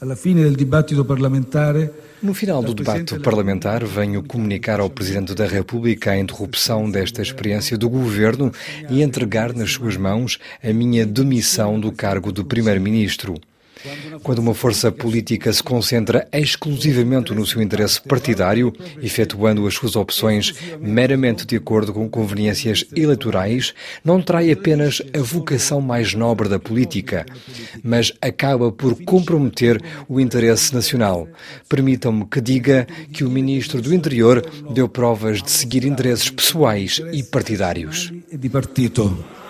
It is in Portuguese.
No final do debate parlamentar, venho comunicar ao Presidente da República a interrupção desta experiência do Governo e entregar nas suas mãos a minha demissão do cargo de Primeiro-Ministro. Quando uma força política se concentra exclusivamente no seu interesse partidário, efetuando as suas opções meramente de acordo com conveniências eleitorais, não trai apenas a vocação mais nobre da política, mas acaba por comprometer o interesse nacional. Permitam-me que diga que o Ministro do Interior deu provas de seguir interesses pessoais e partidários.